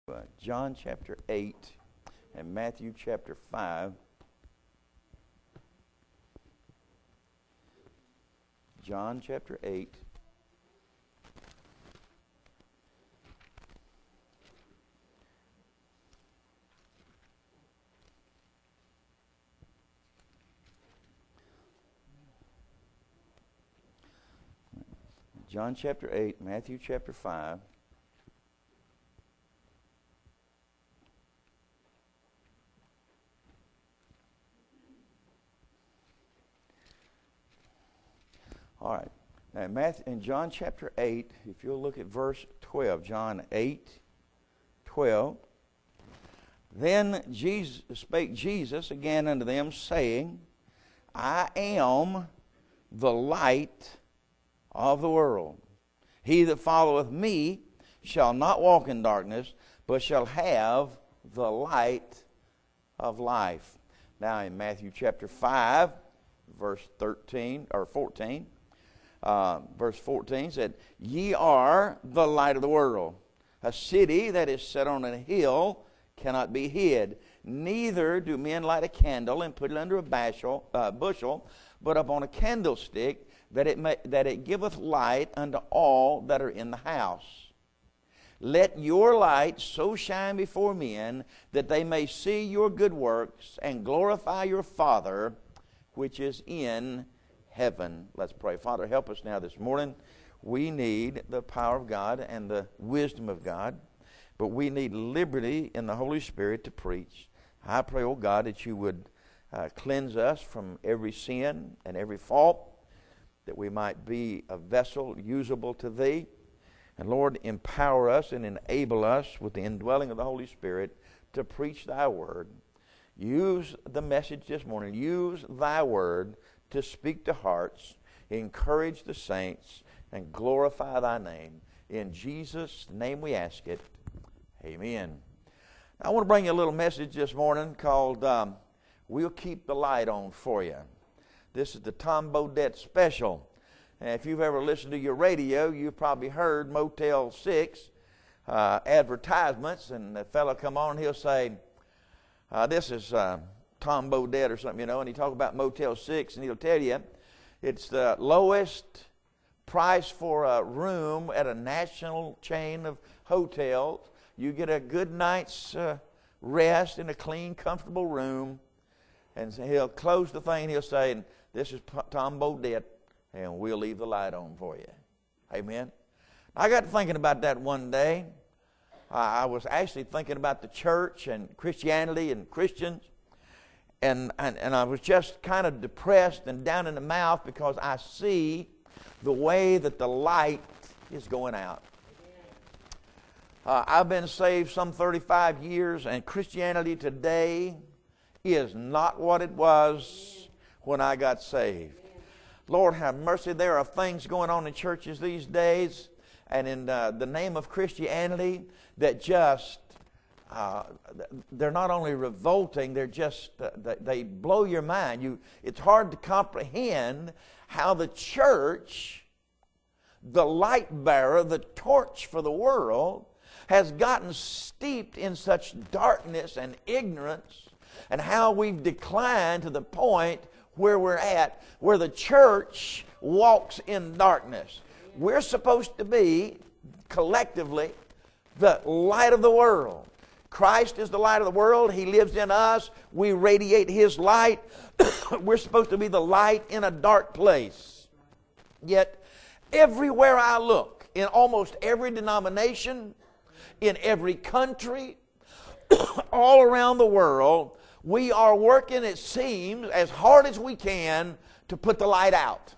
John chapter 8 and Matthew chapter 5. John chapter 8. John chapter 8, Matthew chapter 5. All right. Now, in John chapter 8, if you'll look at verse 12, John 8, 12. Then spake Jesus again unto them, saying, I am the light of the world. He that followeth me shall not walk in darkness, but shall have the light of life. Now in Matthew chapter 5, verse 13 or 14, verse 14 said, Ye are the light of the world. A city that is set on a hill cannot be hid. Neither do men light a candle and put it under a bushel, but upon a candlestick, that it giveth light unto all that are in the house. Let your light so shine before men, that they may see your good works and glorify your Father which is in heaven. Let's pray. Father, help us now this morning. We need the power of God and the wisdom of God, but we need liberty in the Holy Spirit to preach. I pray, oh God, that you would cleanse us from every sin and every fault, that we might be a vessel usable to Thee. And Lord, empower us and enable us with the indwelling of the Holy Spirit to preach Thy Word. Use the message this morning. Use Thy Word to speak to hearts, encourage the saints, and glorify Thy name. In Jesus' name we ask it. Amen. I want to bring you a little message this morning called We'll Keep the Light On For You. This is the Tom Bodett special. And if you've ever listened to your radio, you've probably heard Motel 6 advertisements, and the fellow come on and he'll say, this is Tom Bodett or something, and he talk about Motel 6, and he'll tell you it's the lowest price for a room at a national chain of hotels. You get a good night's rest in a clean, comfortable room. And so he'll close the thing and he'll say, this is Tom Bodett, and we'll leave the light on for you. Amen. I got thinking about that one day. I was actually thinking about the church and Christianity and Christians. And I was just kind of depressed and down in the mouth because I see the way that the light is going out. I've been saved some 35 years, and Christianity today is not what it was when I got saved. Lord have mercy, there are things going on in churches these days and in the name of Christianity that just, they're not only revolting, they're just, they blow your mind. It's hard to comprehend how the church, the light bearer, the torch for the world, has gotten steeped in such darkness and ignorance, and how we've declined to the point where we're at, where the church walks in darkness. We're supposed to be, collectively, the light of the world. Christ is the light of the world. He lives in us. We radiate His light. We're supposed to be the light in a dark place. Yet, everywhere I look, in almost every denomination, in every country, all around the world, we are working, it seems, as hard as we can to put the light out.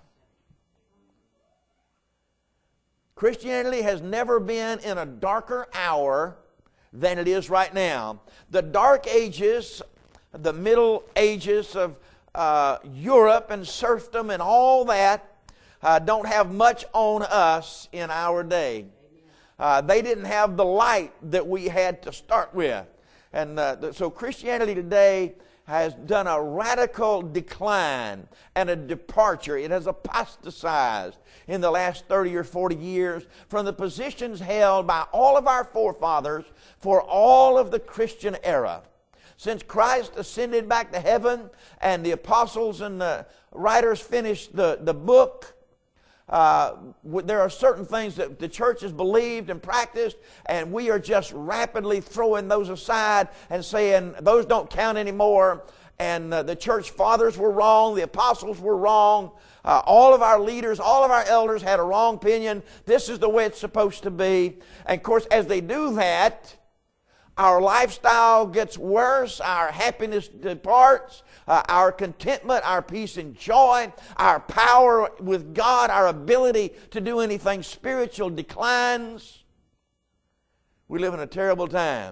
Christianity has never been in a darker hour than it is right now. The dark ages, the middle ages of Europe and serfdom and all that don't have much on us in our day. They didn't have the light that we had to start with. And so Christianity today has done a radical decline and a departure. It has apostatized in the last 30 or 40 years from the positions held by all of our forefathers for all of the Christian era. Since Christ ascended back to heaven and the apostles and the writers finished the book, there are certain things that the church has believed and practiced, and we are just rapidly throwing those aside and saying those don't count anymore. And the church fathers were wrong, the apostles were wrong, all of our leaders, all of our elders had a wrong opinion. This is the way it's supposed to be. And of course, as they do that, our lifestyle gets worse, our happiness departs, our contentment, our peace and joy, our power with God, our ability to do anything spiritual declines. We live in a terrible time.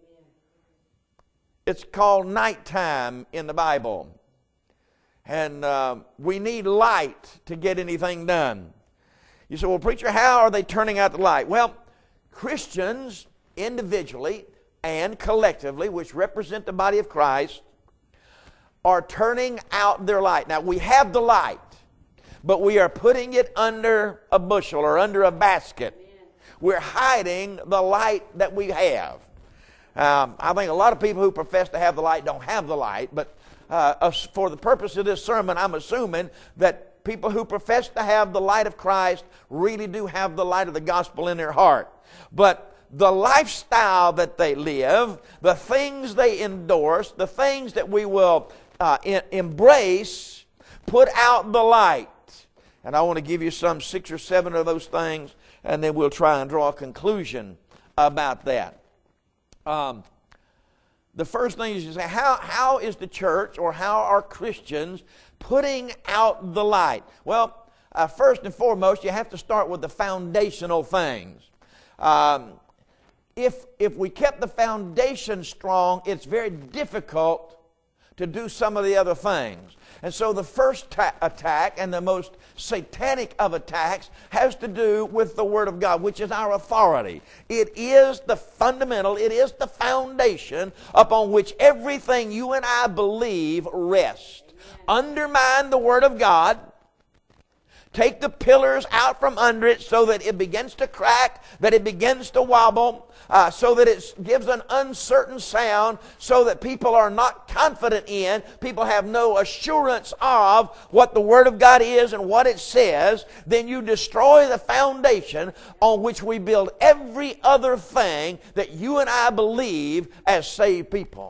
It's called nighttime in the Bible. And we need light to get anything done. You say, well, preacher, how are they turning out the light? Well, Christians individually and collectively, which represent the body of Christ, are turning out their light. Now, we have the light, but we are putting it under a bushel or under a basket. We're hiding the light that we have. I think a lot of people who profess to have the light don't have the light, but for the purpose of this sermon, I'm assuming that people who profess to have the light of Christ really do have the light of the gospel in their heart. But the lifestyle that they live, the things they endorse, the things that we will embrace, put out the light. And I want to give you some 6 or 7 of those things, and then we'll try and draw a conclusion about that. The first thing is you say, how is the church or how are Christians putting out the light? Well, first and foremost, you have to start with the foundational things. If we kept the foundation strong, it's very difficult to do some of the other things. And so the first attack and the most satanic of attacks has to do with the Word of God, which is our authority. It is the fundamental, it is the foundation upon which everything you and I believe rests. Undermine the Word of God. Take the pillars out from under it so that it begins to crack, that it begins to wobble, so that it gives an uncertain sound, so that people are not confident in, people have no assurance of what the Word of God is and what it says. Then you destroy the foundation on which we build every other thing that you and I believe as saved people.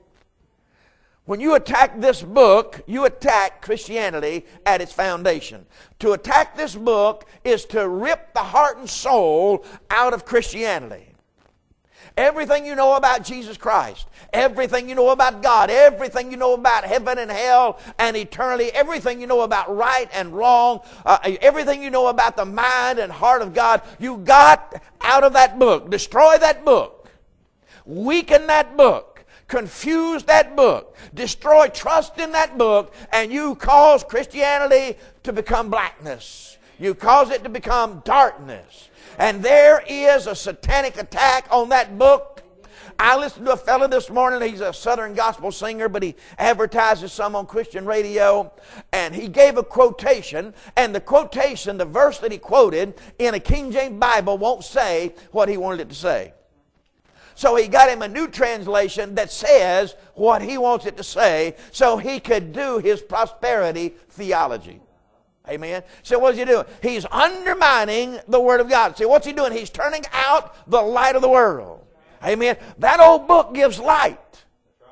When you attack this book, you attack Christianity at its foundation. To attack this book is to rip the heart and soul out of Christianity. Everything you know about Jesus Christ, everything you know about God, everything you know about heaven and hell and eternity, everything you know about right and wrong, everything you know about the mind and heart of God, you got out of that book. Destroy that book. Weaken that book. Confuse that book, destroy trust in that book, and you cause Christianity to become blackness. You cause it to become darkness. And there is a satanic attack on that book. I listened to a fellow this morning, he's a Southern gospel singer, but he advertises some on Christian radio, and he gave a quotation, and the quotation, the verse that he quoted in a King James Bible won't say what he wanted it to say. So he got him a new translation that says what he wants it to say so he could do his prosperity theology. Amen. So what's he doing? He's undermining the Word of God. See, what's he doing? He's turning out the light of the world. Amen. That old book gives light.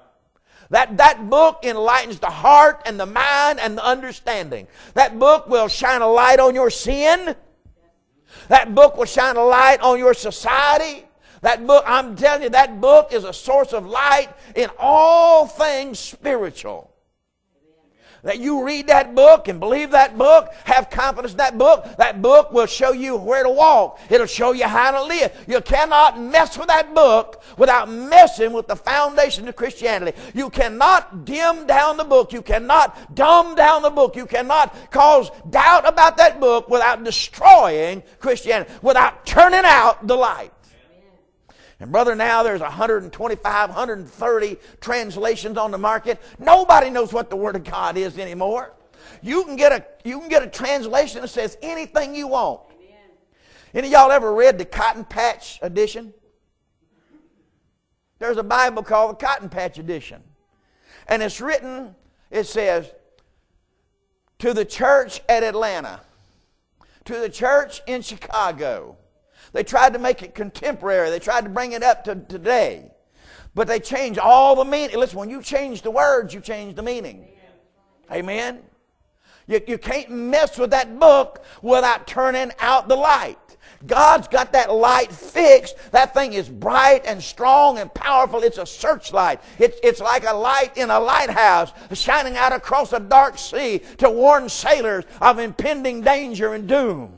That book enlightens the heart and the mind and the understanding. That book will shine a light on your sin. That book will shine a light on your society. That book, I'm telling you, that book is a source of light in all things spiritual. That you read that book and believe that book, have confidence in that book will show you where to walk. It'll show you how to live. You cannot mess with that book without messing with the foundation of Christianity. You cannot dim down the book. You cannot dumb down the book. You cannot cause doubt about that book without destroying Christianity, without turning out the light. And brother, now there's 125, 130 translations on the market. Nobody knows what the Word of God is anymore. You can get a translation that says anything you want. Amen. Any of y'all ever read the Cotton Patch edition? There's a Bible called the Cotton Patch edition. And it's written, it says, to the church at Atlanta, to the church in Chicago. They tried to make it contemporary. They tried to bring it up to today. But they changed all the meaning. Listen, when you change the words, you change the meaning. Amen? You can't mess with that book without turning out the light. God's got that light fixed. That thing is bright and strong and powerful. It's a searchlight. It's like a light in a lighthouse shining out across a dark sea to warn sailors of impending danger and doom.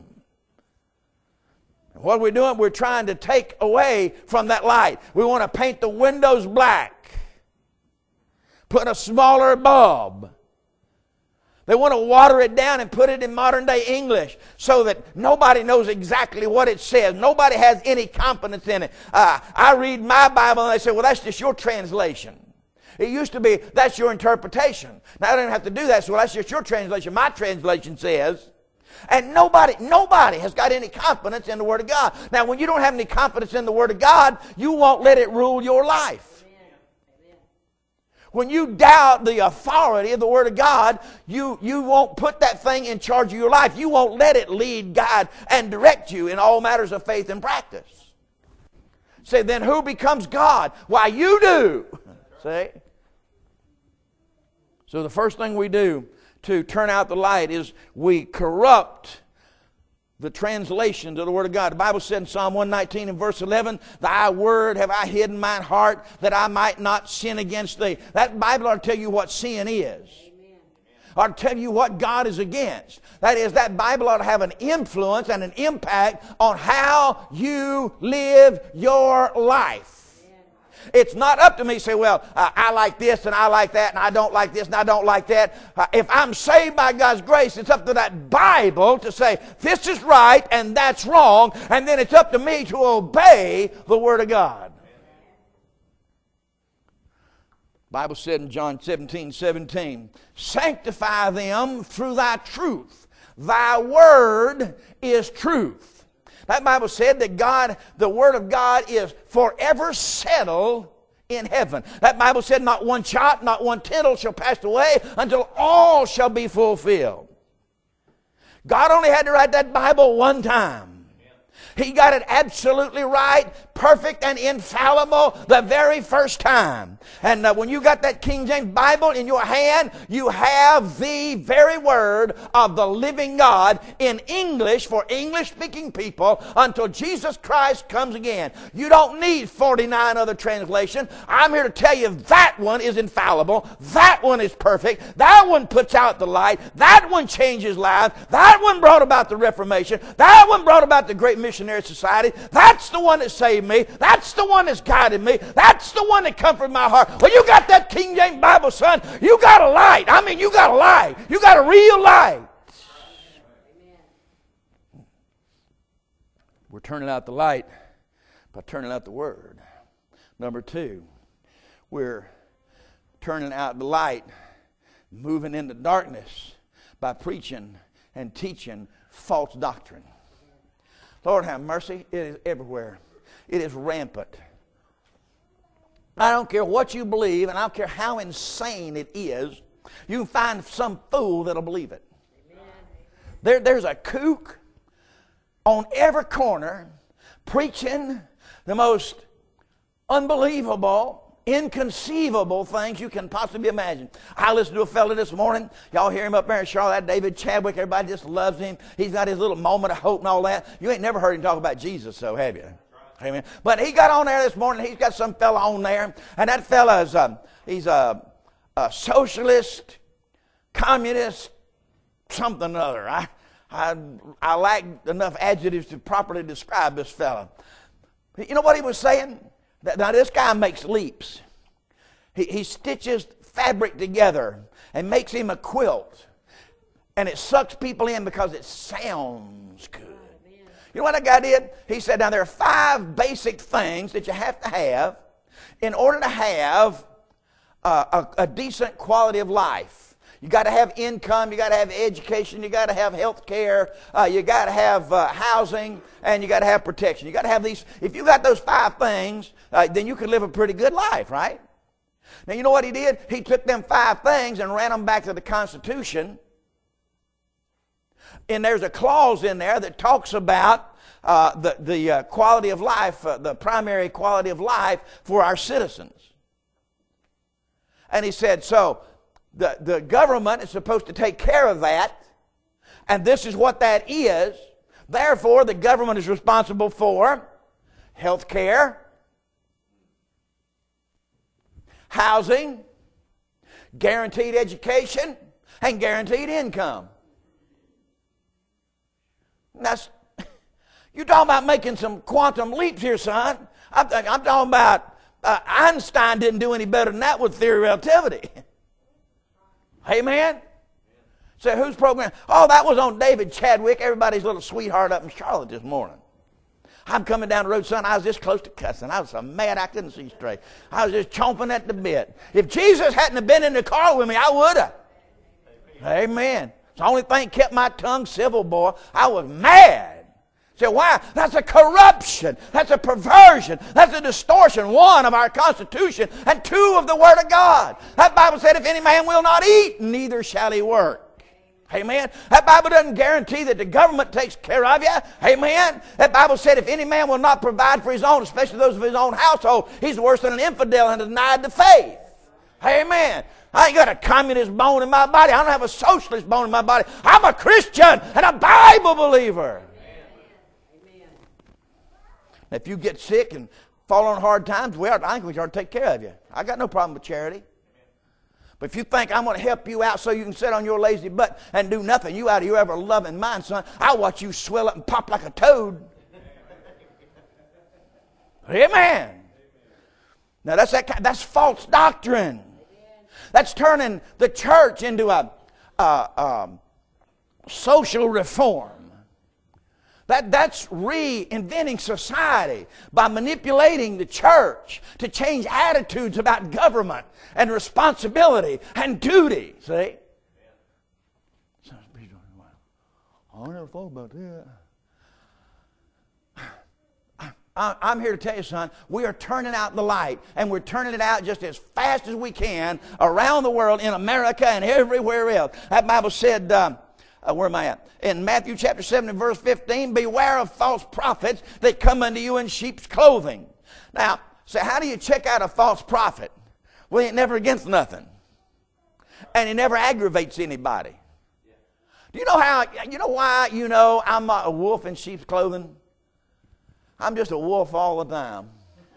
What we're doing, we're trying to take away from that light. We want to paint the windows black. Put a smaller bulb. They want to water it down and put it in modern day English so that nobody knows exactly what it says. Nobody has any confidence in it. I read my Bible and they say, well, that's just your translation. It used to be, that's your interpretation. Now I don't have to do that, so that's just your translation. My translation says. And nobody has got any confidence in the Word of God. Now, when you don't have any confidence in the Word of God, you won't let it rule your life. Amen. When you doubt the authority of the Word of God, you won't put that thing in charge of your life. You won't let it lead, guide, and direct you in all matters of faith and practice. Say, then who becomes God? Why, you do. See? So the first thing we do to turn out the light is we corrupt the translations of the Word of God. The Bible said in Psalm 119 and verse 11, thy word have I hid in mine heart that I might not sin against thee. That Bible ought to tell you what sin is. Amen. Ought to tell you what God is against. That is, that Bible ought to have an influence and an impact on how you live your life. It's not up to me to say, well, I like this and I like that and I don't like this and I don't like that. If I'm saved by God's grace, it's up to that Bible to say, this is right and that's wrong. And then it's up to me to obey the Word of God. The Bible said in John 17:17, sanctify them through thy truth. Thy word is truth. That Bible said that God, the Word of God, is forever settled in heaven. That Bible said not one jot, not one tittle shall pass away until all shall be fulfilled. God only had to write that Bible one time. He got it absolutely right, perfect and infallible the very first time. And when you got that King James Bible in your hand, you have the very word of the living God in English for English-speaking people until Jesus Christ comes again. You don't need 49 other translations. I'm here to tell you that one is infallible. That one is perfect. That one puts out the light. That one changes lives. That one brought about the Reformation. That one brought about the Great Missionary Society. That's the one that saved me. That's the one that's guided me. That's the one that comforted my heart. Well, you got that King James Bible, son. You got a light. I mean, you got a light. You got a real light. We're turning out the light by turning out the Word. Number two, we're turning out the light, moving into darkness by preaching and teaching false doctrine. Lord have mercy, it is everywhere. It is rampant. I don't care what you believe, and I don't care how insane it is, you can find some fool that'll believe it. There's a kook on every corner preaching the most unbelievable, inconceivable things you can possibly imagine. I listened to a fellow this morning. Y'all hear him up there in Charlotte, David Chadwick. Everybody just loves him. He's got his little moment of hope and all that. You ain't never heard him talk about Jesus, so have you? Amen. But he got on there this morning. He's got some fella on there, and that fella is he's a socialist, communist, something or other. I lack enough adjectives to properly describe this fella. You know what he was saying? Now this guy makes leaps. He stitches fabric together and makes him a quilt. And it sucks people in because it sounds good. You know what that guy did? He said, now there are 5 basic things that you have to have in order to have a decent quality of life. You got to have income, you got to have education, you got to have health care, you got to have housing, and you got to have protection. You got to have these. If you got those 5 things, then you can live a pretty good life, right? Now, you know what he did? He took them 5 things and ran them back to the Constitution. And there's a clause in there that talks about the quality of life, the primary quality of life for our citizens. And he said, so the government is supposed to take care of that, and this is what that is. Therefore, the government is responsible for health care, housing, guaranteed education, and guaranteed income. That's, you're talking about making some quantum leaps here, son. I'm talking about Einstein didn't do any better than that with theory of relativity. Amen? So whose program? Oh, that was on David Chadwick, everybody's little sweetheart up in Charlotte this morning. I'm coming down the road, son. I was this close to cussing. I was so mad I couldn't see straight. I was just chomping at the bit. If Jesus hadn't have been in the car with me, I would have. Amen. It's the only thing kept my tongue civil, boy. I was mad. So why? That's a corruption. That's a perversion. That's a distortion, 1, of our Constitution, and 2, of the Word of God. That Bible said, if any man will not eat, neither shall he work. Amen. That Bible doesn't guarantee that the government takes care of you. Amen. That Bible said, if any man will not provide for his own, especially those of his own household, he's worse than an infidel and denied the faith. Amen. I ain't got a communist bone in my body. I don't have a socialist bone in my body. I'm a Christian and a Bible believer. Amen. If you get sick and fall on hard times, I think we ought to take care of you. I got no problem with charity. But if you think I'm going to help you out so you can sit on your lazy butt and do nothing, you out of your ever loving mind, son, I'll watch you swell up and pop like a toad. Amen. Now that's false doctrine. That's turning the church into a social reform. That's reinventing society by manipulating the church to change attitudes about government and responsibility and duty. See? I never thought about that. I'm here to tell you, son, we are turning out the light, and we're turning it out just as fast as we can around the world, in America and everywhere else. That Bible said, where am I at? In Matthew chapter 7 and verse 15, beware of false prophets that come unto you in sheep's clothing. Now, so how do you check out a false prophet? Well, he ain't never against nothing. And he never aggravates anybody. Do you know why I'm a wolf in sheep's clothing? I'm just a wolf all the time.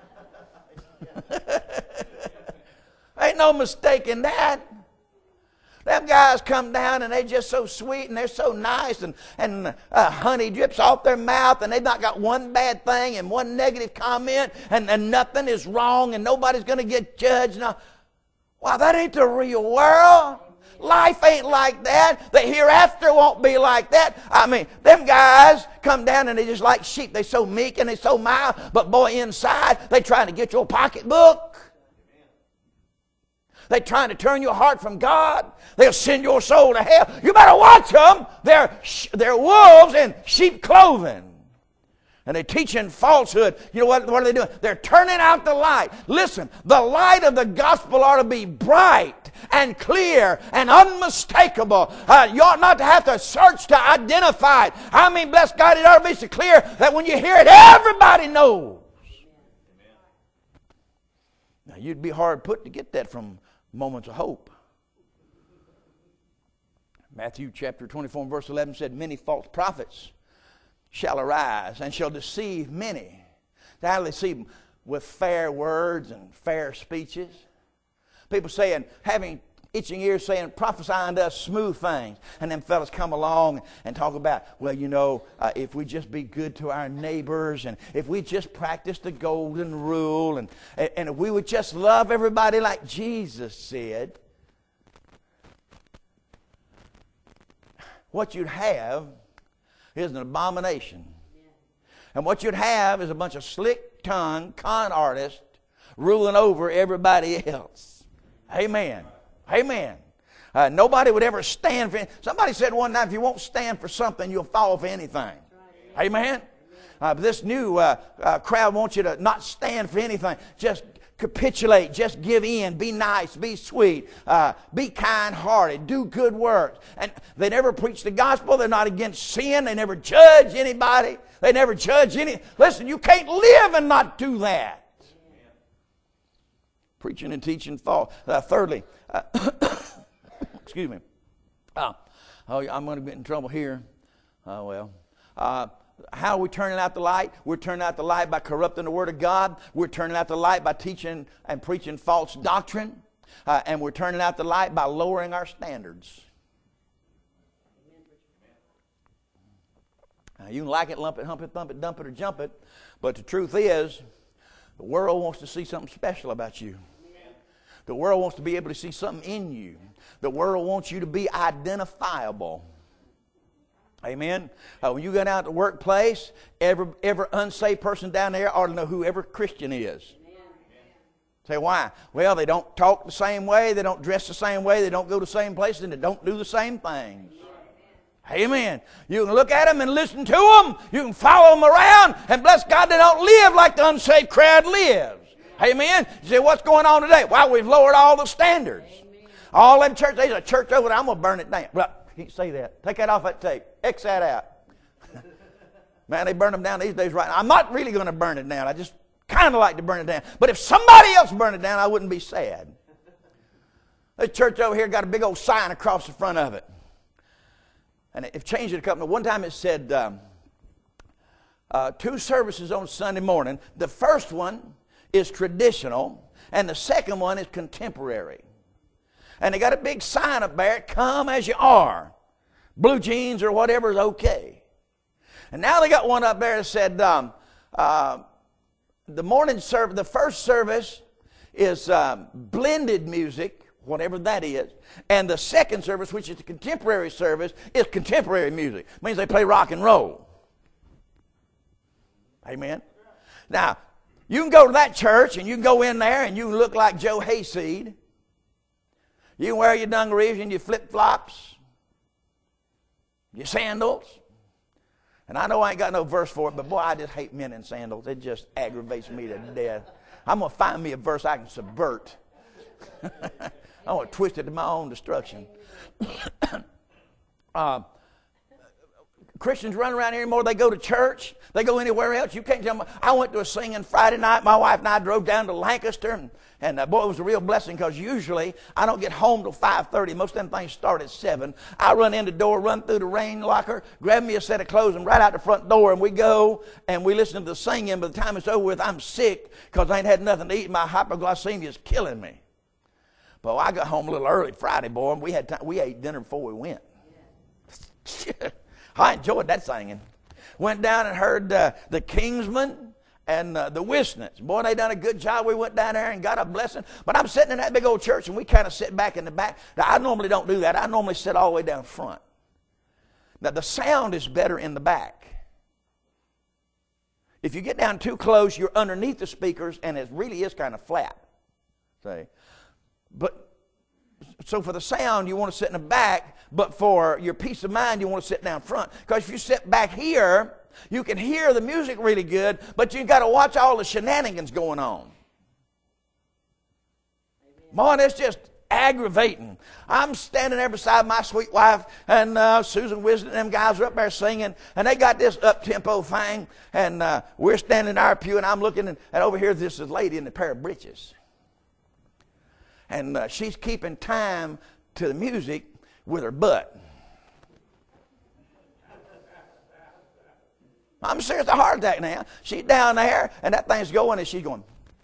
Ain't no mistaking that. Them guys come down and they're just so sweet and they're so nice, and honey drips off their mouth, and they've not got one bad thing and one negative comment, and nothing is wrong and nobody's going to get judged. Now, wow, that ain't the real world. Life ain't like that. The hereafter won't be like that. I mean, them guys come down and they just like sheep. They're so meek and they're so mild, but boy, inside, they're trying to get your pocketbook. They're trying to turn your heart from God. They'll send your soul to hell. You better watch them. They're wolves in sheep clothing. And they're teaching falsehood. You know what are they doing? They're turning out the light. Listen, the light of the gospel ought to be bright and clear and unmistakable. You ought not to have to search to identify it. I mean, bless God, it ought to be so clear that when you hear it, everybody knows. Now, you'd be hard put to get that from Moments of Hope. Matthew chapter 24 and verse 11 said, many false prophets shall arise and shall deceive many. How do they deceive them? With fair words and fair speeches. People saying, having itching ears, saying, prophesy unto us smooth things. And them fellas come along and talk about, well, if we just be good to our neighbors, and if we just practice the golden rule, and if we would just love everybody like Jesus said, what you'd have is an abomination And what you'd have is a bunch of slick-tongued con artists ruling over everybody else. Amen. Amen. Nobody would ever stand for anything. Somebody said one time, if you won't stand for something, you'll fall for anything. Amen. This new crowd wants you to not stand for anything. Just capitulate. Just give in. Be nice. Be sweet. Be kind-hearted. Do good works. And they never preach the gospel. They're not against sin. They never judge anybody. They never judge any. Listen, you can't live and not do that. Preaching and teaching fall. Thirdly, excuse me. I'm going to get in trouble here. How are we turning out the light? We're turning out the light by corrupting the Word of God. We're turning out the light by teaching and preaching false doctrine. And we're turning out the light by lowering our standards. You can like it, lump it, hump it, thump it, dump it, or jump it. But the truth is, the world wants to see something special about you. The world wants to be able to see something in you. The world wants you to be identifiable. Amen. When you go down to the workplace, every unsaved person down there ought to know who every Christian is. Amen. Say, why? Well, they don't talk the same way, they don't dress the same way, they don't go to the same places, and they don't do the same things. Amen. You can look at them and listen to them. You can follow them around, and bless God, they don't live like the unsaved crowd lives. Amen. You say, what's going on today? Well, we've lowered all the standards. Amen. All them churches, there's a church over there, I'm going to burn it down. Well, you can't say that. Take that off that tape. X that out. Man, they burn them down these days right now. I'm not really going to burn it down. I just kind of like to burn it down. But if somebody else burned it down, I wouldn't be sad. This church over here got a big old sign across the front of it. And they've changed it a couple. One time it said 2 services on Sunday morning. The first one is traditional, and the second one is contemporary. And they got a big sign up there, come as you are. Blue jeans or whatever is okay. And now they got one up there that said the morning service, the first service is blended music, whatever that is. And the second service, which is the contemporary service, is contemporary music. It means they play rock and roll. Amen. Now, you can go to that church and you can go in there and you can look like Joe Hayseed. You can wear your dungarees and your flip-flops, your sandals. And I know I ain't got no verse for it, but boy, I just hate men in sandals. It just aggravates me to death. I'm going to find me a verse I can subvert. I'm going to twist it to my own destruction. Christians run around here anymore. They go to church. They go anywhere else. You can't tell me. I went to a singing Friday night. My wife and I drove down to Lancaster. And boy, it was a real blessing because usually I don't get home till 5:30. Most of them things start at 7. I run in the door, run through the rain locker, grab me a set of clothes, and right out the front door. And we go and we listen to the singing. By the time it's over with, I'm sick because I ain't had nothing to eat. My hypoglycemia is killing me. But I got home a little early Friday, boy, and we ate dinner before we went. I enjoyed that singing. Went down and heard the Kingsmen and the Wisnets. Boy, they done a good job. We went down there and got a blessing. But I'm sitting in that big old church, and we kind of sit back in the back. Now, I normally don't do that. I normally sit all the way down front. Now, the sound is better in the back. If you get down too close, you're underneath the speakers, and it really is kind of flat. See? But so for the sound, you want to sit in the back, but for your peace of mind, you want to sit down front. Because if you sit back here, you can hear the music really good, but you've got to watch all the shenanigans going on. Boy, that's just aggravating. I'm standing there beside my sweet wife, and Susan Wisdom and them guys are up there singing, and they got this up-tempo thing, and we're standing in our pew, and I'm looking, and over here this is a lady in a pair of breeches. And she's keeping time to the music with her butt. I'm serious, a heart attack now. She's down there, and that thing's going, and she's going.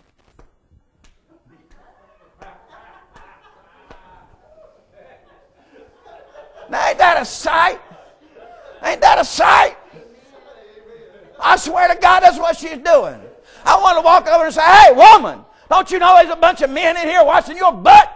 Now, ain't that a sight? Ain't that a sight? I swear to God, that's what she's doing. I want to walk over and say, hey, woman, don't you know there's a bunch of men in here watching your butt?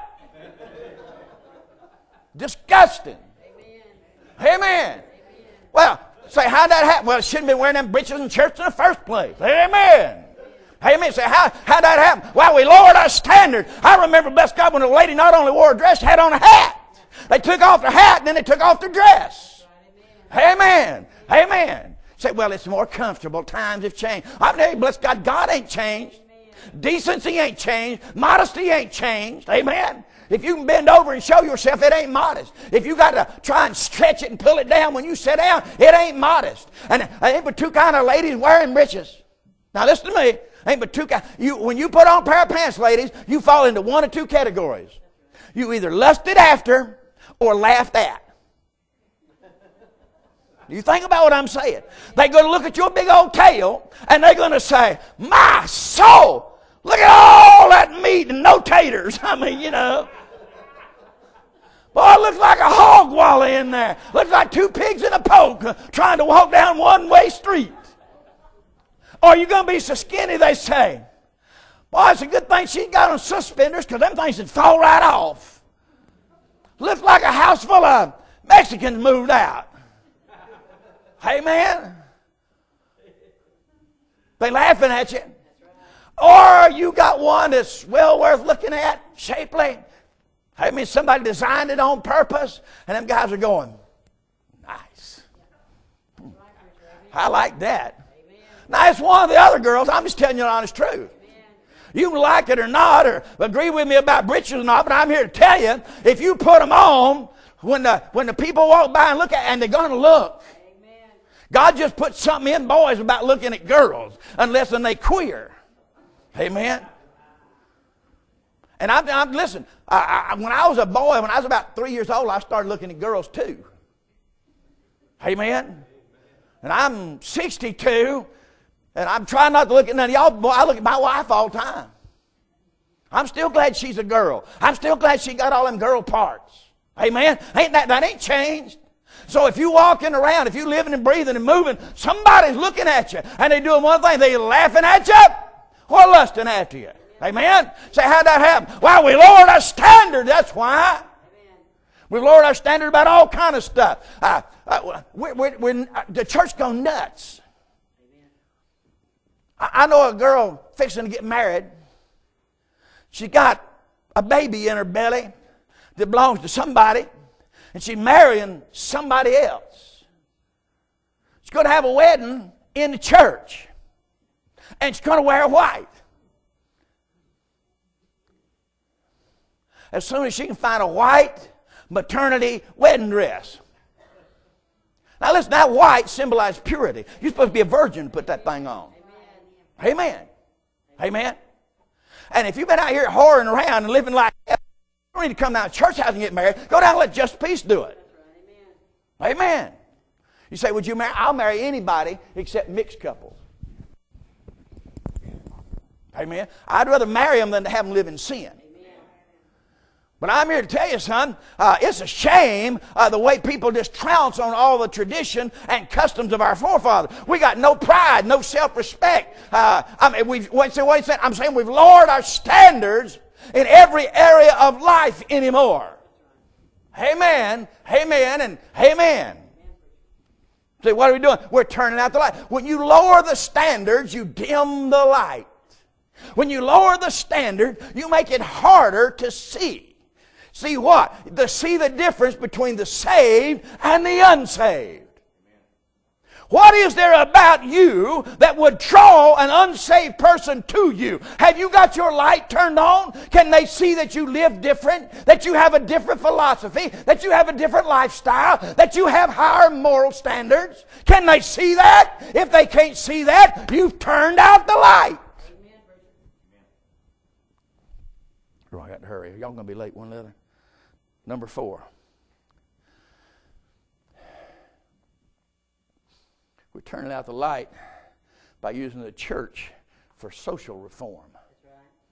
Disgusting. Amen. Amen. Well, Say, how'd that happen? Well, it shouldn't have been wearing them breeches in church in the first place. Amen. Amen. Say, how'd that happen? Well, we lowered our standard. I remember, bless God, when a lady not only wore a dress, had on a hat. They took off their hat and then they took off their dress. Amen. Amen. Say, well, it's more comfortable. Times have changed. I'm telling you, bless God, God ain't changed. Decency ain't changed. Modesty ain't changed. Amen. If you can bend over and show yourself, it ain't modest. If you got to try and stretch it and pull it down when you sit down, it ain't modest. And ain't but two kind of ladies wearing breeches. Now listen to me. Ain't but two kind. When you put on a pair of pants, ladies, you fall into one of two categories. You either lusted after or laughed at. You think about what I'm saying. They're going to look at your big old tail and they're going to say, my soul, look at all that meat and no taters. I mean, you know. Boy, it looks like a hog wallow in there. Looks like two pigs in a poke trying to walk down one-way street. Or you're going to be so skinny, they say. Boy, it's a good thing she got on suspenders because them things would fall right off. Looks like a house full of Mexicans moved out. Amen. They laughing at you. Or you got one that's well worth looking at, shapely. I mean, somebody designed it on purpose, and them guys are going, nice. I like that. Now, it's one of the other girls. I'm just telling you the honest truth. You can like it or not, or agree with me about breeches or not, but I'm here to tell you, if you put them on, when the people walk by and look at, and they're going to look. God just put something in boys about looking at girls, unless they queer. Amen. And listen, when I was a boy, when I was about 3 years old, I started looking at girls too. Amen. And I'm 62, and I'm trying not to look at none of y'all. Boy, I look at my wife all the time. I'm still glad she's a girl. I'm still glad she got all them girl parts. Amen. That ain't changed. So if you walking around, if you living and breathing and moving, somebody's looking at you, and they're doing one thing. They're laughing at you or lusting after you. Amen? Say, how'd that happen? Well, we lowered our standard. That's why. We've lowered our standard about all kind of stuff. The church gone nuts. I know a girl fixing to get married. She got a baby in her belly that belongs to somebody. And she's marrying somebody else. She's going to have a wedding in the church. And she's going to wear white. As soon as she can find a white maternity wedding dress. Now listen, that white symbolizes purity. You're supposed to be a virgin to put that thing on. Amen. Amen. And if you've been out here whoring around and living like that, you don't need to come down to church house and get married. Go down and let Just Peace do it. Amen. You say, would you marry? I'll marry anybody except mixed couples. Amen. I'd rather marry them than to have them live in sin. But I'm here to tell you, son, it's a shame the way people just trounce on all the tradition and customs of our forefathers. We got no pride, no self-respect. I'm saying we've lowered our standards in every area of life anymore. Amen, amen, and amen. See, what are we doing? We're turning out the light. When you lower the standards, you dim the light. When you lower the standard, you make it harder to see. See what? To see the difference between the saved and the unsaved. What is there about you that would draw an unsaved person to you? Have you got your light turned on? Can they see that you live different? That you have a different philosophy? That you have a different lifestyle? That you have higher moral standards? Can they see that? If they can't see that, you've turned out the light. Oh, I got to hurry. Y'all going to be late one letter. Number 4. We're turning out the light by using the church for social reform. That's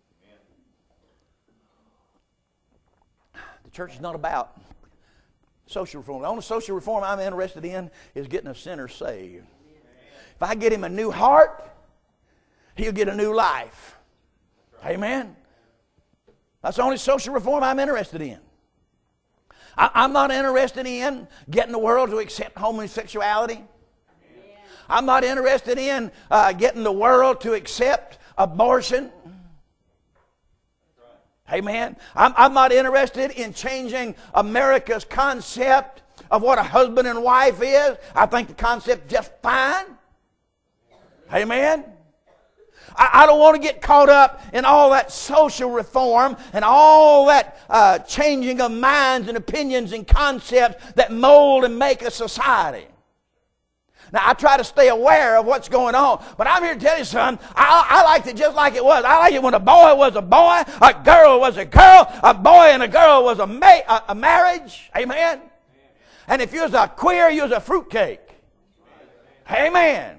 right. The church is not about social reform. The only social reform I'm interested in is getting a sinner saved. If I get him a new heart, he'll get a new life. Amen? That's the only social reform I'm interested in. I'm not interested in getting the world to accept homosexuality. I'm not interested in getting the world to accept abortion. Amen. I'm not interested in changing America's concept of what a husband and wife is. I think the concept just fine. Amen. I don't want to get caught up in all that social reform and all that changing of minds and opinions and concepts that mold and make a society. Now, I try to stay aware of what's going on, but I'm here to tell you, son, I liked it just like it was. I liked it when a boy was a boy, a girl was a girl, a boy and a girl was a marriage. Amen? And if you was a queer, you was a fruitcake. Amen.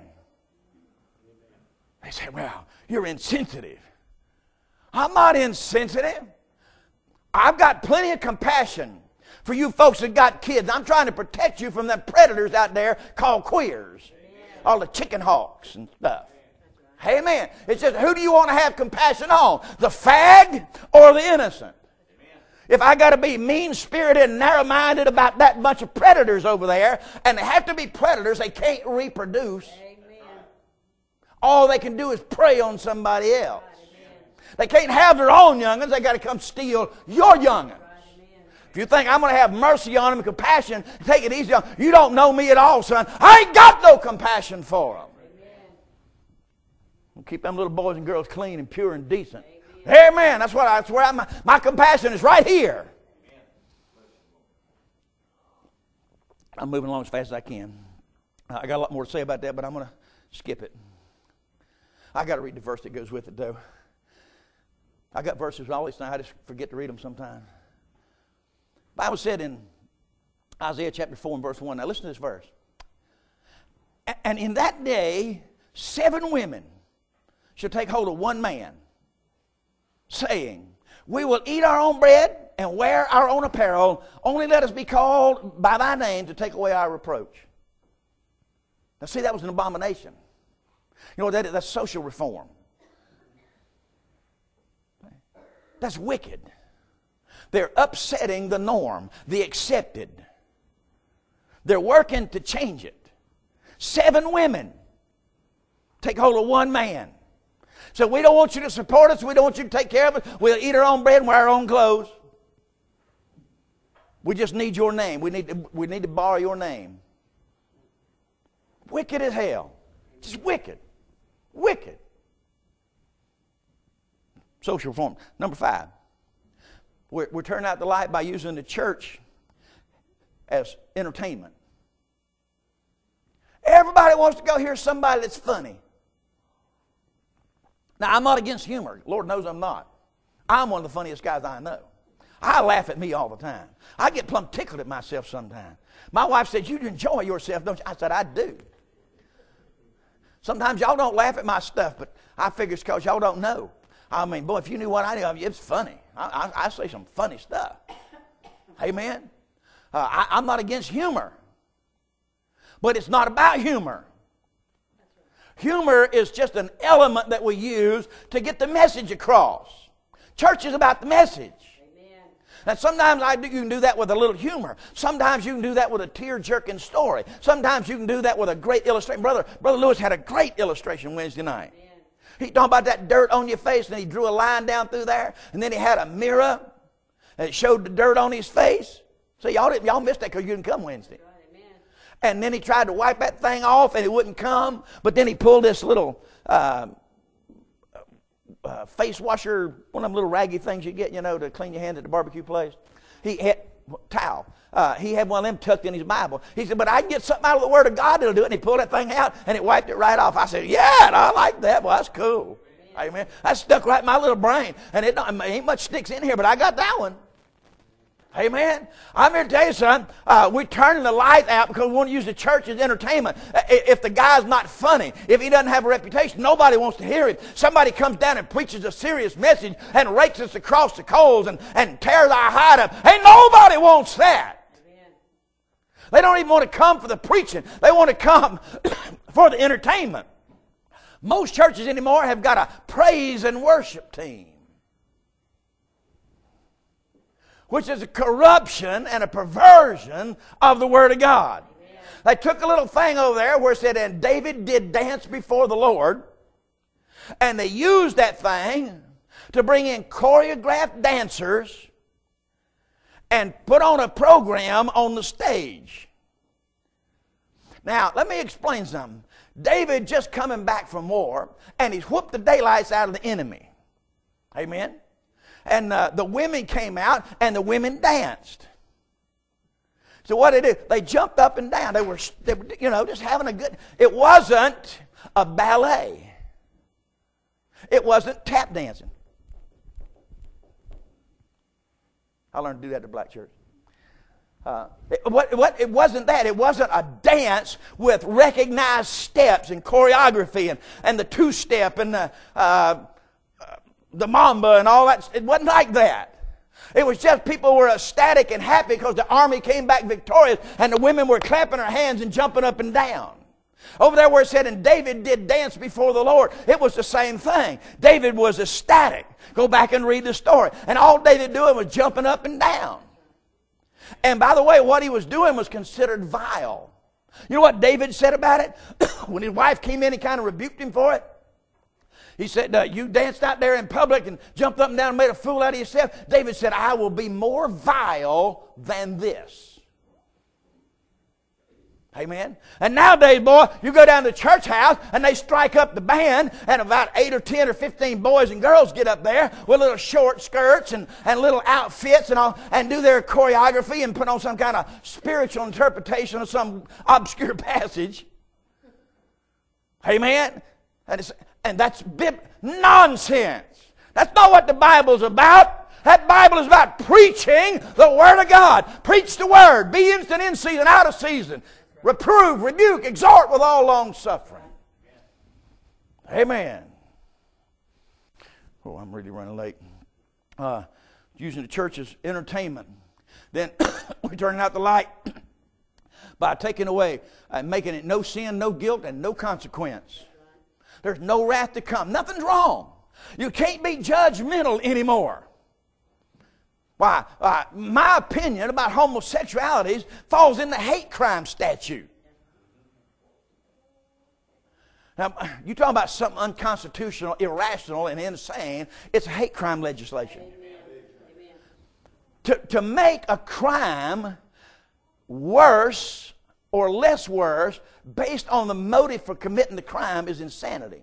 They say, well, you're insensitive. I'm not insensitive. I've got plenty of compassion for you folks that got kids. I'm trying to protect you from the predators out there called queers. All the chicken hawks and stuff. Amen. It's just, who do you want to have compassion on? The fag or the innocent? If I got to be mean-spirited and narrow-minded about that bunch of predators over there, and they have to be predators, they can't reproduce. All they can do is prey on somebody else. They can't have their own young'uns. They got to come steal your young'uns. If you think I'm going to have mercy on them and compassion, take it easy on them, you don't know me at all, son. I ain't got no compassion for them. We'll keep them little boys and girls clean and pure and decent. Amen. That's where my compassion is, right here. I'm moving along as fast as I can. I got a lot more to say about that, but I'm going to skip it. I got to read the verse that goes with it, though. I got verses all these times. I just forget to read them sometimes. The Bible said in Isaiah chapter 4 and verse 1. Now listen to this verse. And in that day, 7 women shall take hold of one man, saying, we will eat our own bread and wear our own apparel. Only let us be called by thy name to take away our reproach. Now see, that was an abomination. You know, that's social reform. That's wicked. They're upsetting the norm, the accepted. They're working to change it. 7 women take hold of one man. So we don't want you to support us. We don't want you to take care of us. We'll eat our own bread and wear our own clothes. We just need your name. We need to borrow your name. Wicked as hell. Just wicked. Wicked. Social reform. Number 5. We're turning out the light by using the church as entertainment. Everybody wants to go hear somebody that's funny. Now, I'm not against humor. Lord knows I'm not. I'm one of the funniest guys I know. I laugh at me all the time. I get plumb tickled at myself sometimes. My wife said, you enjoy yourself, don't you? I said, I do. Sometimes y'all don't laugh at my stuff, but I figure it's because y'all don't know. I mean, boy, if you knew what I knew, it's funny. I say some funny stuff. Amen? I'm not against humor. But it's not about humor. Humor is just an element that we use to get the message across. Church is about the message. Amen. Now, sometimes you can do that with a little humor. Sometimes you can do that with a tear-jerking story. Sometimes you can do that with a great illustration. Brother Lewis had a great illustration Wednesday night. Amen. He talked about that dirt on your face, and he drew a line down through there, and then he had a mirror, and it showed the dirt on his face. So y'all missed that because you didn't come Wednesday. And then he tried to wipe that thing off, and it wouldn't come. But then he pulled this little face washer, one of them little raggy things you get, to clean your hands at the barbecue place. He had towel. He had one of them tucked in his Bible. He said, but I can get something out of the Word of God that'll do it. And he pulled that thing out, and it wiped it right off. I said, yeah, I like that. Well, that's cool. Amen. That stuck right in my little brain. And it ain't much sticks in here, but I got that one. Amen. I'm here to tell you, son, we're turning the light out because we want to use the church as entertainment. If the guy's not funny, if he doesn't have a reputation, nobody wants to hear him. Somebody comes down and preaches a serious message and rakes us across the coals and tears our hide up. Hey, nobody wants that. Amen. They don't even want to come for the preaching. They want to come for the entertainment. Most churches anymore have got a praise and worship team, which is a corruption and a perversion of the Word of God. Amen. They took a little thing over there where it said, and David did dance before the Lord. And they used that thing to bring in choreographed dancers and put on a program on the stage. Now, let me explain something. David just coming back from war, and he's whooped the daylights out of the enemy. Amen? And the women came out, and the women danced. So what did they do? They jumped up and down. They were just having a good... It wasn't a ballet. It wasn't tap dancing. I learned to do that at the black church. It wasn't that. It wasn't a dance with recognized steps and choreography and the two-step and the mamba and all that. It wasn't like that. It was just people were ecstatic and happy because the army came back victorious and the women were clapping their hands and jumping up and down. Over there where it said, and David did dance before the Lord, it was the same thing. David was ecstatic. Go back and read the story. And all David doing was jumping up and down. And by the way, what he was doing was considered vile. You know what David said about it? When his wife came in, he kind of rebuked him for it. He said, you danced out there in public and jumped up and down and made a fool out of yourself. David said, I will be more vile than this. Amen. And nowadays, boy, you go down to the church house and they strike up the band, and about 8 or 10 or 15 boys and girls get up there with little short skirts and little outfits and all, and do their choreography and put on some kind of spiritual interpretation of some obscure passage. Amen. And that's nonsense. That's not what the Bible's about. That Bible is about preaching the Word of God. Preach the Word. Be instant in season, out of season. Reprove, rebuke, exhort with all long suffering. Amen. Oh, I'm really running late. Using the church as entertainment. Then we're turning out the light by taking away and making it no sin, no guilt, and no consequence. There's no wrath to come. Nothing's wrong. You can't be judgmental anymore. Why? My opinion about homosexuality falls in the hate crime statute. Now, you talk about something unconstitutional, irrational, and insane. It's hate crime legislation. To make a crime worse or less worse based on the motive for committing the crime is insanity.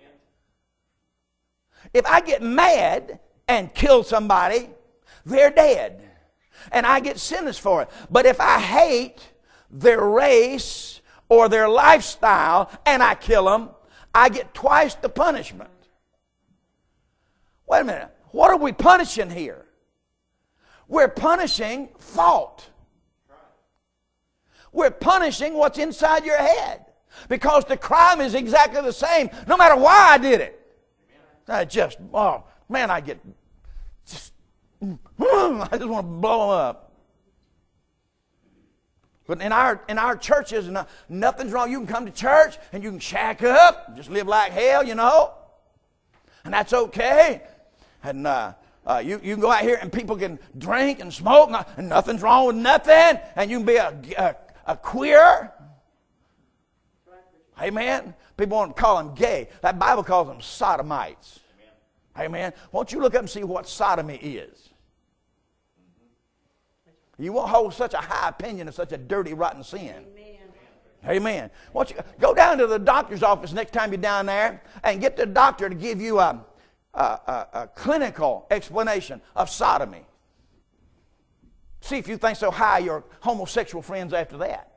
If I get mad and kill somebody, they're dead. And I get sentenced for it. But if I hate their race or their lifestyle and I kill them, I get twice the punishment. Wait a minute. What are we punishing here? We're punishing thought. We're punishing what's inside your head. Because the crime is exactly the same no matter why I did it. I just want to blow them up. But in our churches, nothing's wrong. You can come to church and you can shack up, just live like hell, and that's okay. And you can go out here and people can drink and smoke, and nothing's wrong with nothing. And you can be a queer. Amen. People want to call them gay. That Bible calls them sodomites. Amen. Won't you look up and see what sodomy is? You won't hold such a high opinion of such a dirty, rotten sin. Amen. Won't you go down to the doctor's office next time you're down there and get the doctor to give you a clinical explanation of sodomy. See if you think so high your homosexual friends after that.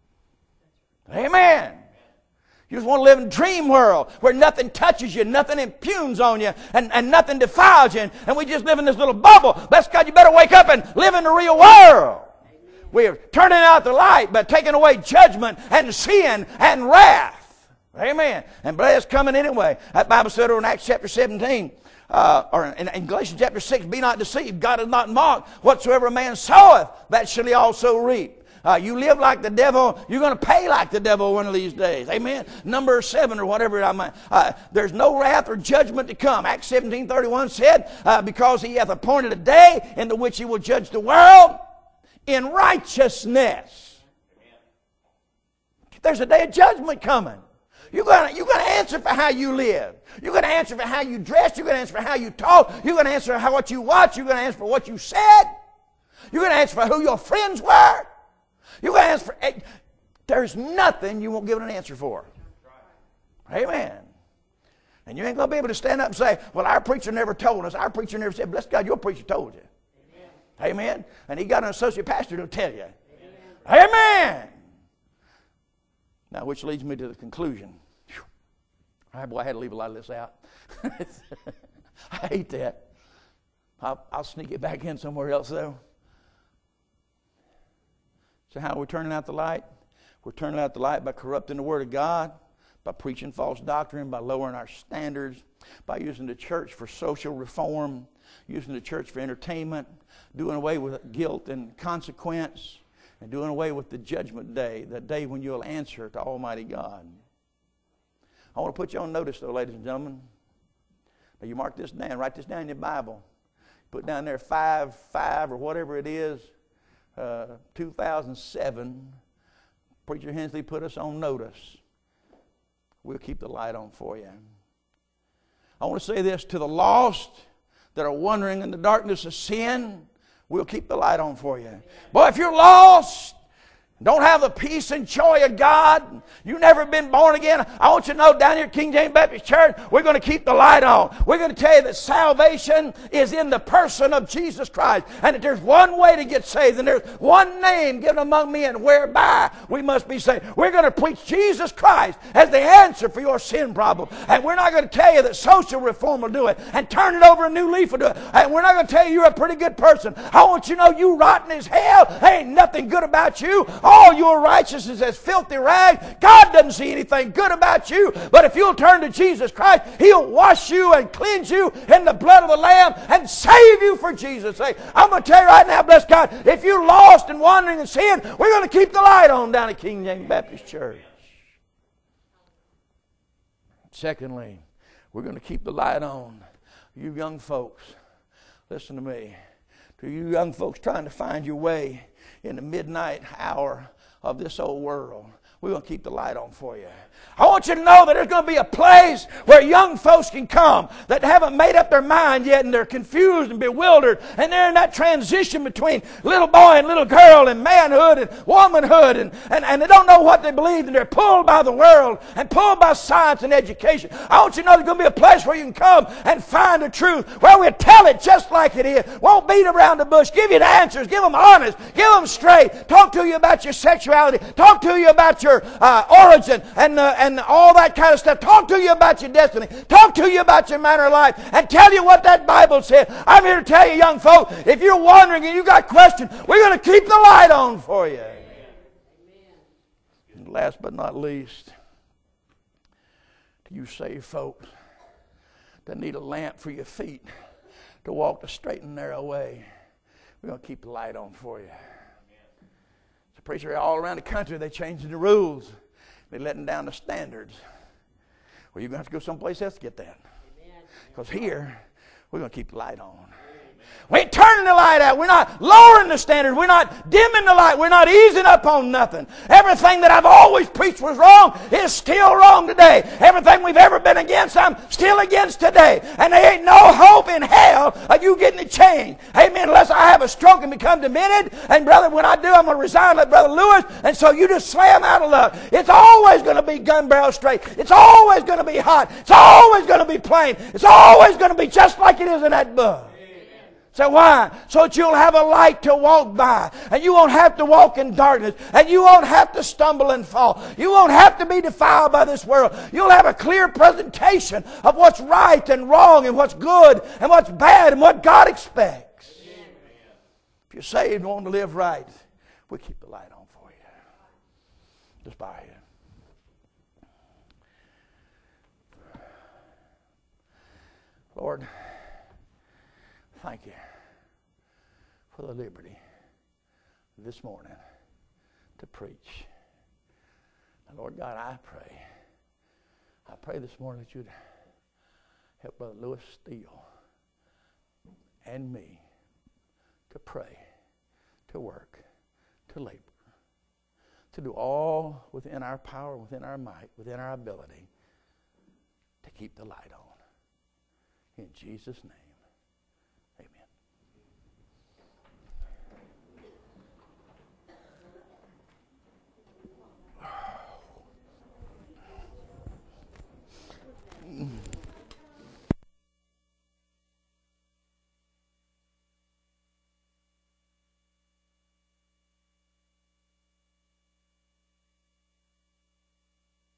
Amen. You just want to live in a dream world where nothing touches you, nothing impugns on you, and nothing defiles you, and we just live in this little bubble. That's God, you better wake up and live in the real world. We are turning out the light by taking away judgment and sin and wrath. Amen. And blood is coming anyway. That Bible said over in Acts chapter 17, or in Galatians chapter 6, be not deceived. God is not mocked. Whatsoever a man soweth, that shall he also reap. You live like the devil, you're going to pay like the devil one of these days. Amen. Number 7 or whatever. There's no wrath or judgment to come. Acts 17:31 said, because he hath appointed a day in the which he will judge the world in righteousness. There's a day of judgment coming. You're going to answer for how you live. You're going to answer for how you dress. You're going to answer for how you talk. You're going to answer for what you watch. You're going to answer for what you said. You're going to answer for who your friends were. You're going to answer for... There's nothing you won't give an answer for. Amen. And you ain't going to be able to stand up and say, well, our preacher never told us. Our preacher never said, bless God, your preacher told you. Amen. Amen. And he got an associate pastor to tell you. Amen. Amen. Now, which leads me to the conclusion. Whew. All right, boy, I had to leave a lot of this out. I hate that. I'll sneak it back in somewhere else, though. So how are we turning out the light? We're turning out the light by corrupting the Word of God, by preaching false doctrine, by lowering our standards, by using the church for social reform, using the church for entertainment, doing away with guilt and consequence, and doing away with the judgment day, that day when you'll answer to Almighty God. I want to put you on notice, though, ladies and gentlemen. Now, you mark this down. Write this down in your Bible. Put down there 5 or whatever it is, 2007. Preacher Hensley put us on notice. We'll keep the light on for you. I want to say this to the lost that are wandering in the darkness of sin. We'll keep the light on for you. Boy, if you're lost, don't have the peace and joy of God, you've never been born again, I want you to know down here at King James Baptist Church, we're going to keep the light on. We're going to tell you that salvation is in the person of Jesus Christ, and that there's one way to get saved, and there's one name given among men whereby we must be saved. We're going to preach Jesus Christ as the answer for your sin problem, and we're not going to tell you that social reform will do it, and turn it over a new leaf will do it, and we're not going to tell you you're a pretty good person. I want you to know you rotten as hell. There ain't nothing good about you. All your righteousness as filthy rags. God doesn't see anything good about you. But if you'll turn to Jesus Christ, He'll wash you and cleanse you in the blood of the Lamb and save you for Jesus' sake. I'm going to tell you right now, bless God, if you're lost and wandering in sin, we're going to keep the light on down at King James Baptist Church. Secondly, we're going to keep the light on. You young folks, listen to me. To you young folks trying to find your way in the midnight hour of this old world, we're going to keep the light on for you. I want you to know that there's going to be a place where young folks can come that haven't made up their mind yet, and they're confused and bewildered, and they're in that transition between little boy and little girl and manhood and womanhood, and they don't know what they believe, and they're pulled by the world and pulled by science and education. I want you to know there's going to be a place where you can come and find the truth, where we'll tell it just like it is. Won't beat around the bush. Give you the answers. Give them honest. Give them straight. Talk to you about your sexuality. Talk to you about your origin and all that kind of stuff. Talk to you about your destiny. Talk to you about your manner of life, and tell you what that Bible said. I'm here to tell you, young folk, if you're wondering and you got questions, we're going to keep the light on for you. And last but not least, to you saved folks that need a lamp for your feet to walk the straight and narrow way, we're going to keep the light on for you. The preacher all around the country, they're changing the rules. They're letting down the standards. Well, you're going to have to go someplace else to get that. Because here, we're going to keep the light on. We ain't turning the light out. We're not lowering the standard. We're not dimming the light. We're not easing up on nothing. Everything that I've always preached was wrong is still wrong today. Everything we've ever been against, I'm still against today. And there ain't no hope in hell of you getting it changed. Amen. Unless I have a stroke and become demented. And brother, when I do, I'm going to resign like Brother Lewis. And so you just slam out of love. It's always going to be gun barrel straight. It's always going to be hot. It's always going to be plain. It's always going to be just like it is in that book. So why? So that you'll have a light to walk by. And you won't have to walk in darkness. And you won't have to stumble and fall. You won't have to be defiled by this world. You'll have a clear presentation of what's right and wrong and what's good and what's bad and what God expects. Amen. If you're saved and want to live right, we'll keep the light on for you. Just bow your head. Lord, thank you for the liberty this morning to preach. And Lord God, I pray this morning that you'd help Brother Lewis Steele and me to pray, to work, to labor, to do all within our power, within our might, within our ability to keep the light on. In Jesus' name.